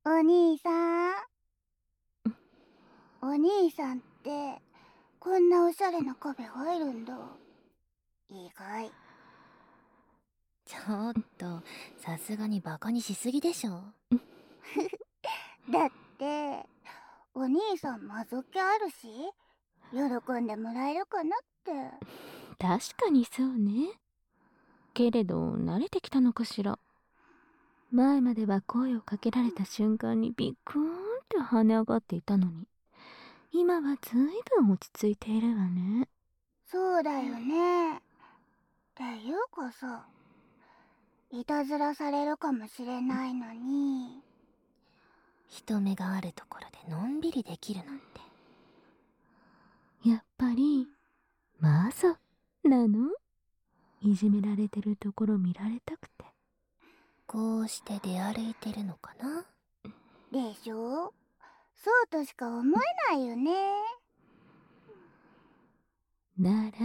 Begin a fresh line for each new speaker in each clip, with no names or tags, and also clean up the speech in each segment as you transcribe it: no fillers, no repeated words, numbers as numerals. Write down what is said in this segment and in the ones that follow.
お兄さん、お兄さんってこんなおしゃれなカフェ入るんだ。意外。
ちょっと、さすがにバカにしすぎでしょ。
だってお兄さん魔族あるし、喜んでもらえるかなって。
確かにそうね。けれど慣れてきたのかしら。前までは声をかけられた瞬間にビクーンと跳ね上がっていたのに、今はずいぶん落ち着いているわね。
そうだよね。っていうかさ、いたずらされるかもしれないのに。
人目があるところでのんびりできるなんて。
やっぱりマゾなの？いじめられてるところ見られたくて。
こうして出歩いてるのかな。
でしょ？そうとしか思えないよね。
なら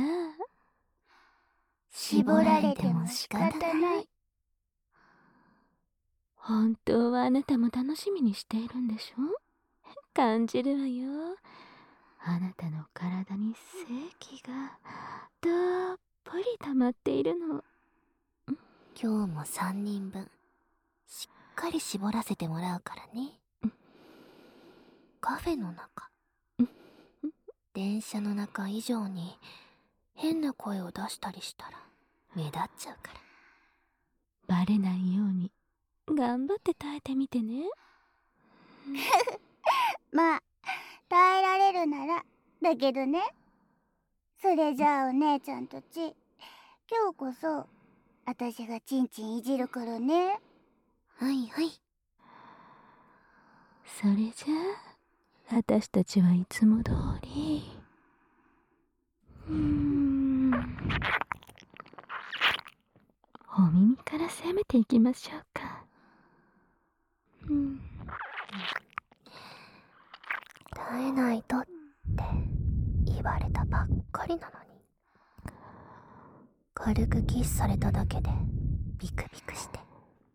絞られても仕方ない。
本当はあなたも楽しみにしているんでしょ？感じるわよ。あなたの体に精気がたっぷり溜まっているの。
今日も3人分しっかり絞らせてもらうからね。カフェの中、電車の中以上に変な声を出したりしたら目立っちゃうから。
バレないように頑張って耐えてみてね。
まあ耐えられるならだけどね。それじゃあお姉ちゃんたち、今日こそ私がチンチンいじるからね。
はいはい。
それじゃあ私たちはいつも通りお耳から攻めていきましょうか。
耐えないとって言われたばっかりなのに、軽くキスされただけでビクビクして。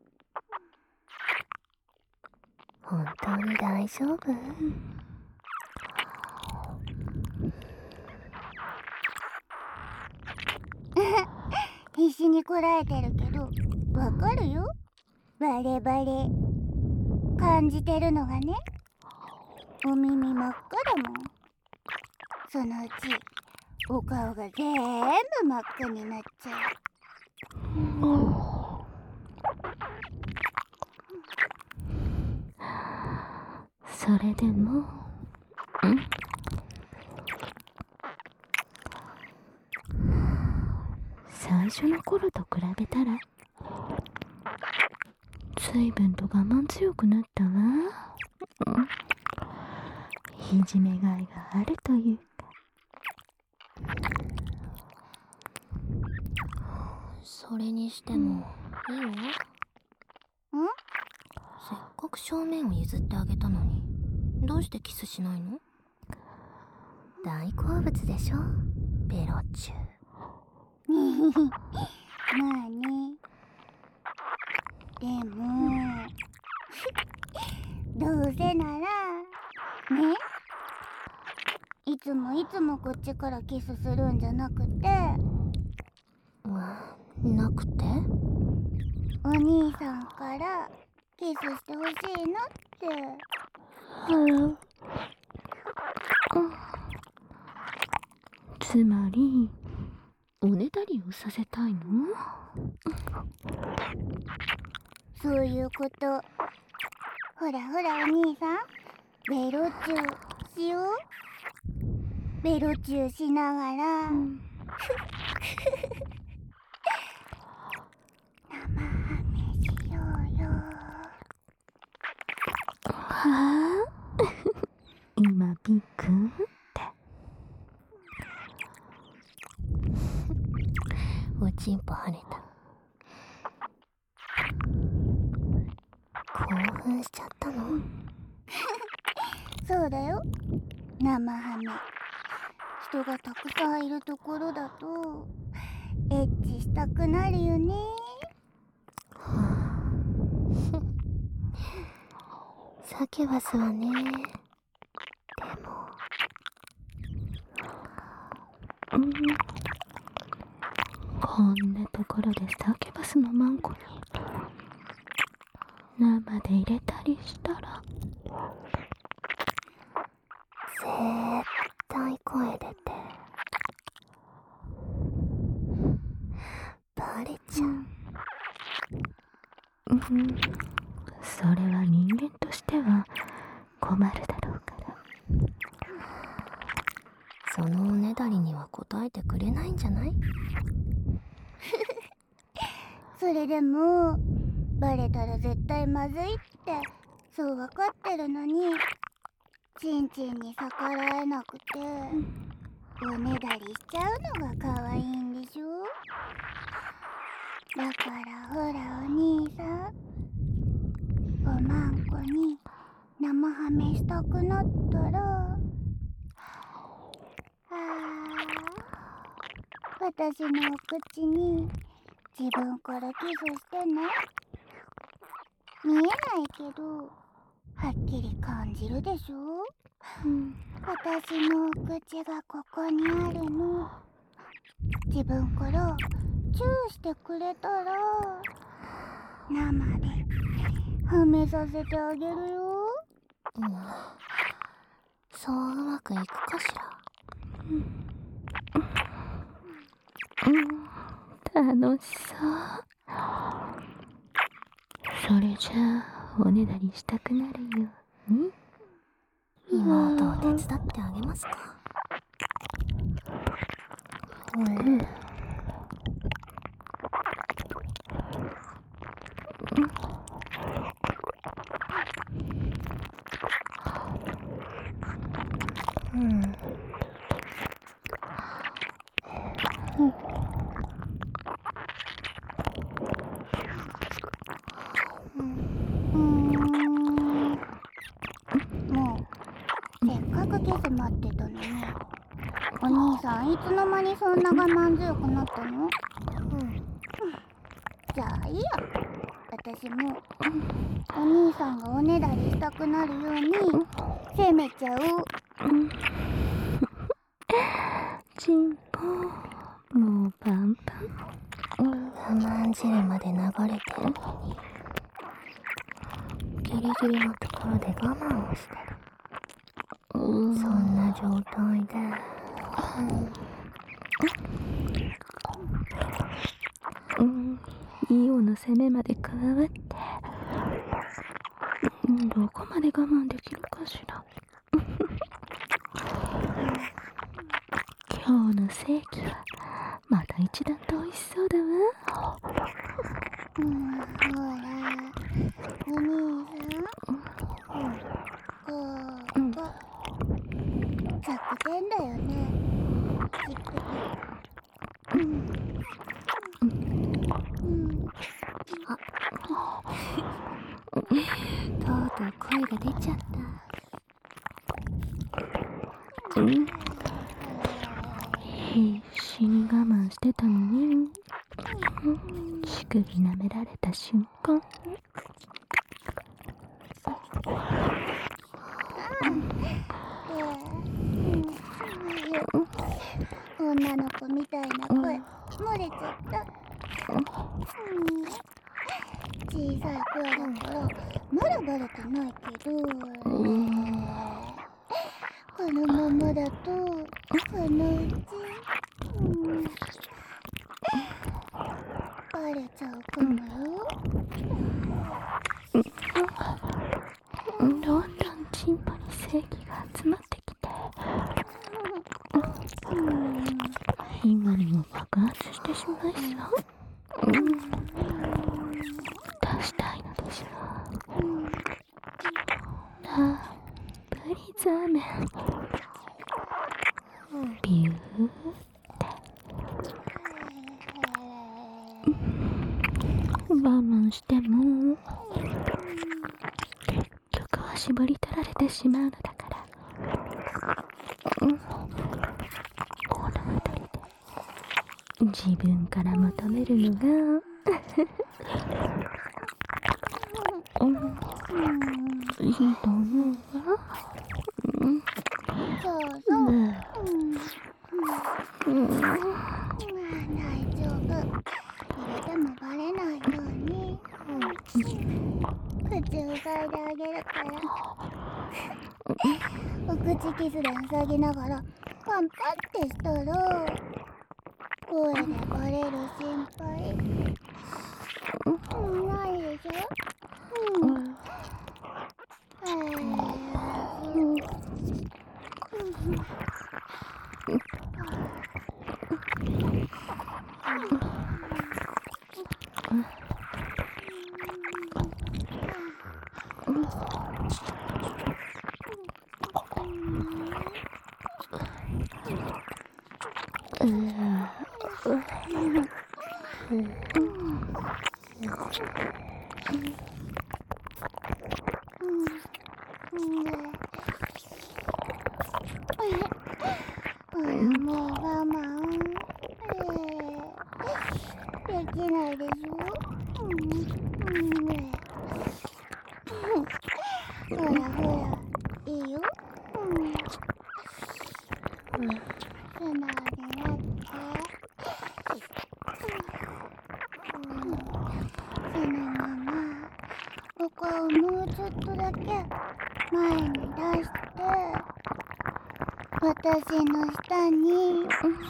本当に大丈夫？
必死にこらえてるけどわかるよ。バレバレ感じてるのがね。お耳真っ赤だもん。そのうちお顔が全部真っ赤になっちゃ
う。それでも最初の頃と比べたら随分と我慢強くなったわ。いじめがいがあるというか。
それにしてもいいわ。せっかく正面を譲ってあげたのに、どうしてキスしないの？大好物でしょ、ベロチュー。
まあね。でもどうせならね、いつもこっちからキスするんじゃなくて、
なくて？
お兄さんからキスしてほしいなって。
つまりおねだりをさせたいの？
そういうこと。ほらほらお兄さん、ベロチューしよう。ベロチューしながら生ハメしようよ。
はあ今ビクンって
おちんぽ跳ねた。興奮しちゃったの？
そうだよ、生ハメ。人がたくさんいるところだとエッチしたくなるよね。
サキュバスはね、でも
こんなところでサキュバスのマンコに生で入れたりしたら
絶対声出てバレちゃう。
それは人間としては困るだろうから。
そのおねだりには答えてくれないんじゃない？
それでもバレたら絶対まずいってそう分かってるのに、チンチンに逆らえなくておねだりしちゃうのが可愛いんでしょ。だからほらお兄さん、おまんこに生ハメしたくなったら、私のお口に自分からキスしてね。見えないけどはっきり感じるでしょ。私のお口がここにあるの。自分からチューしてくれたら生ではめさせてあげるよ。
そううまくいくかしら。
楽しそう。それじゃあおねだりしたくなるよ。
妹を手伝ってあげますか。
もうせっかくキス待ってたのに、お兄さんいつの間にそんな我慢強くなったの？じゃあいいや、私もお兄さんがおねだりしたくなるように攻めちゃおう。
チンポもうパンパン。
我慢汁まで流れてるのにギリギリのところで我慢をしてる。そんな状態で
イオの攻めまで加わって、どこまで我慢できるかしら。今日の正規はまた一段と美味しそうだわ。
ほらお兄さん、ここ100点だよね。
とうとう声が出ちゃった。
必死に我慢してたのに、乳首舐められた瞬間、
女の子みたいな声漏れちゃった。小さい声だからまだバレてないけど、このままだとそのうちバレちゃうかもよ。
どんどんチンポに正義が集まってきて、今にも爆発してしまいそう。出したいのでしょう。たっぷりザーメンビューって我慢しても結局は絞り取られてしまうのだから、この辺りで自分から求めるのがいいと思うわ。
そうそう。大丈夫。入れてもバレないように。口を塞いであげるから。お口キスで塞ぎながらパンパってしたら声でバレる心配ないでしょ。もう我慢できないでしょ。ほらほら、いいよ。素直になって。そのままお顔をもうちょっとだけ前に出して私の下に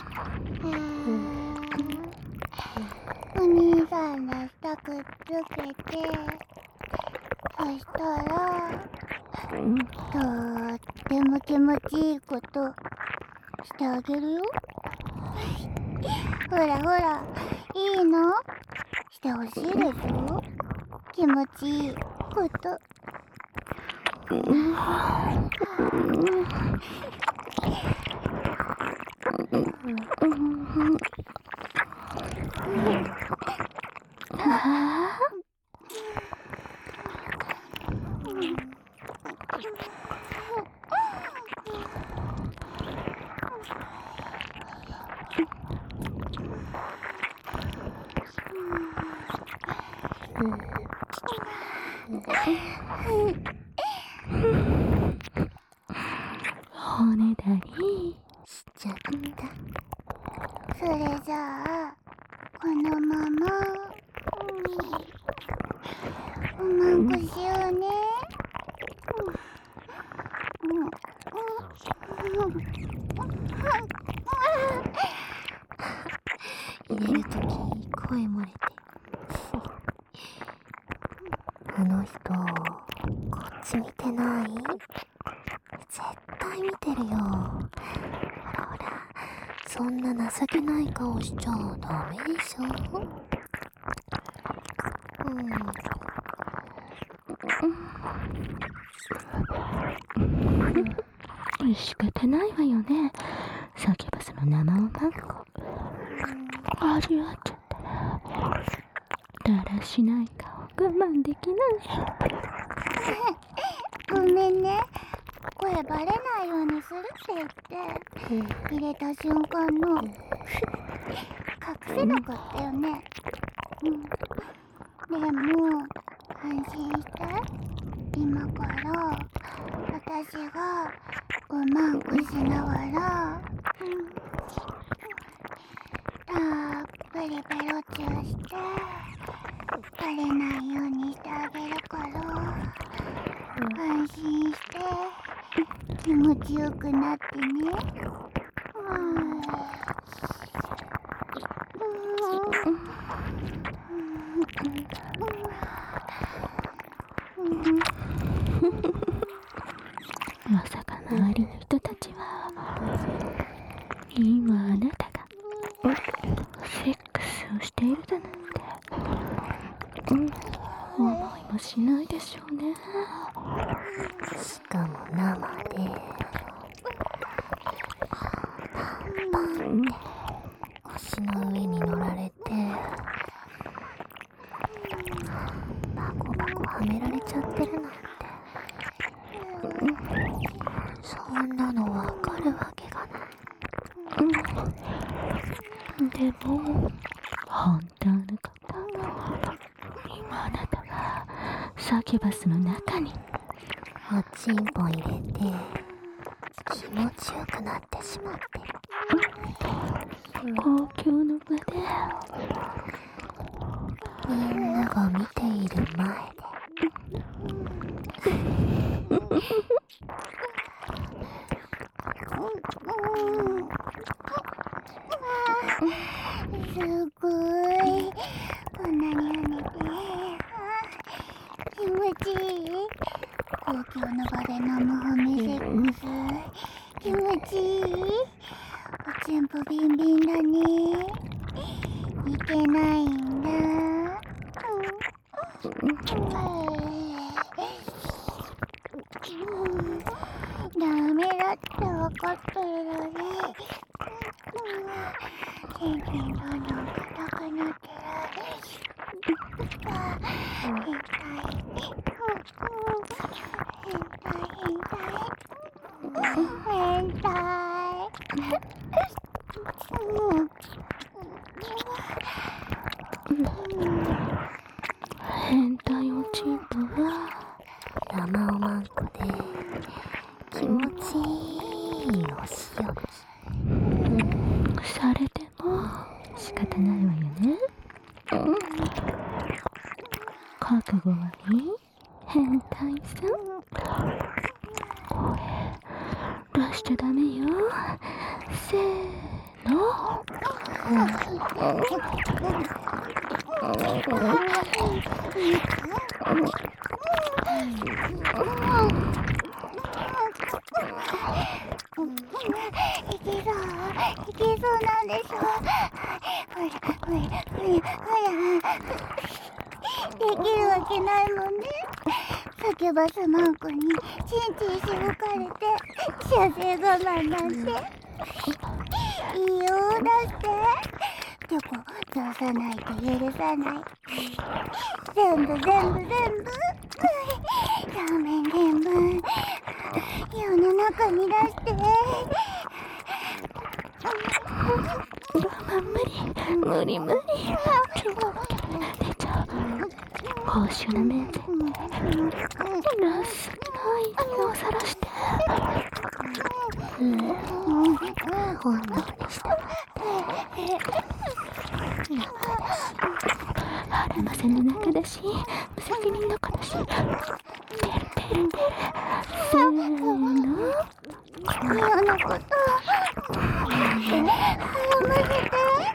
お兄さんの下くっつけて、そしたらとっても気持ちいいことしてあげるよ。ほらほら、いいの？してほしいでしょ？気持ちいいこと。
骨だり
しちゃった。
それじゃあこのままおまんこしようね。
入れるとき声漏れてあの人こっち見てない？絶対見てるよ。ほらほら、そんな情けない顔しちゃダメでしょ。
仕方ないわよね。サキュバスの生おまんこ味わっちゃったらだらしない顔我慢できない。
ごめんね。声バレないようにするって言って入れた瞬間の隠せなかったよね。でも安心して。今から私がおまんこしながらたっぷりペロチューしてバレないようにしてあげるから安心して気持ちよくなってね。
まさか周りの人たちは今あなたがセックスをしているだなんて思いもしないでしょうね。
しかも生でパンって腰の上に乗られてバコバコはめられちゃってるなんて、そんなのわかるわけがない。
でも本当のこと、今あなたがサキュバスの中に
おちんぽ入れて気持ちよくなってしまってる。
公共の場で
みんなが見ている前で。
すごい。こんなに跳ねて気持ちいい。公共の場で生ハメセックス気持ちいい。おちんぽビンビンだね。いけないんだ。ダメだって分かってるのに。全然どんどん硬くなってる。変態。
変態おちんぽは
生おまんこで気持ちいいお仕置き。
されても仕方ないわよね。覚悟はいい？変態さん。声出しちゃダメよ。せーの。
いけそうなんでしょ。ほら。できるわけないもんね。サキュバスマンコにチンチンしごかれて射精我慢なんて。いいよ、出して。チョコ出さないと許さない。全部ラーメン全部世の中に出して。
無理。ちょっと出ちゃう。公衆の面でラスの息をさらして。
本能に従
腹ませの中だし無責任な子だし。てる。せーの。
嫌なこと謝らせて。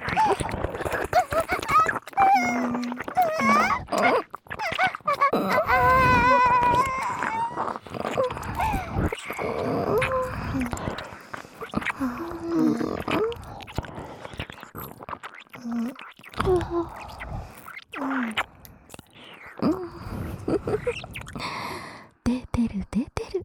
出てる。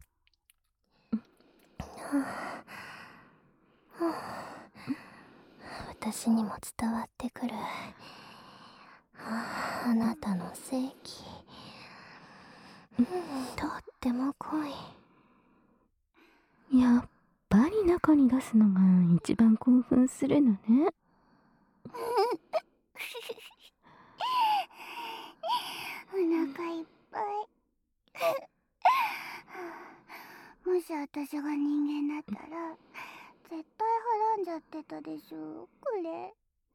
私にも伝わってくる。あなたの性器、とっても濃い。
やっぱり中に出すのが一番興奮するのね。
お腹いっぱい。もし私が人間だったら絶対はらんじゃってたでしょ、これ。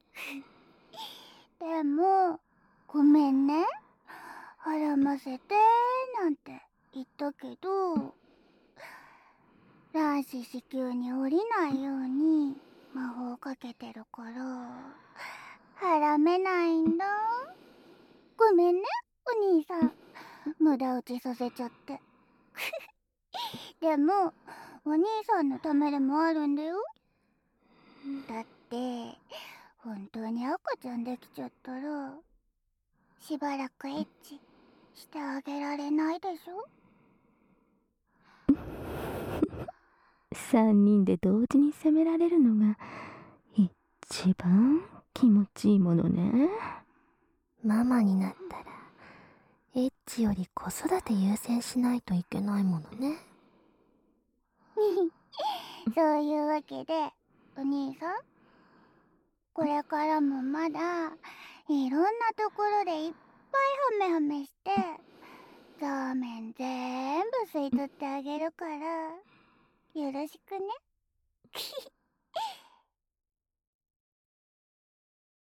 でもごめんね、はらませてなんて言ったけど、卵子子宮に降りないように魔法かけてるからはらめないんだ。ごめんねお兄さん、無駄打ちさせちゃって。でもお兄さんのためでもあるんだよ。だって本当に赤ちゃんできちゃったらしばらくエッチしてあげられないでしょ。
3人で同時に責められるのが一番気持ちいいものね。
ママになったらエッチより子育て優先しないといけないものね。
そういうわけでお兄さん、これからもまだいろんなところでいっぱいハメハメしてそうめん全部吸い取ってあげるからよろしくね。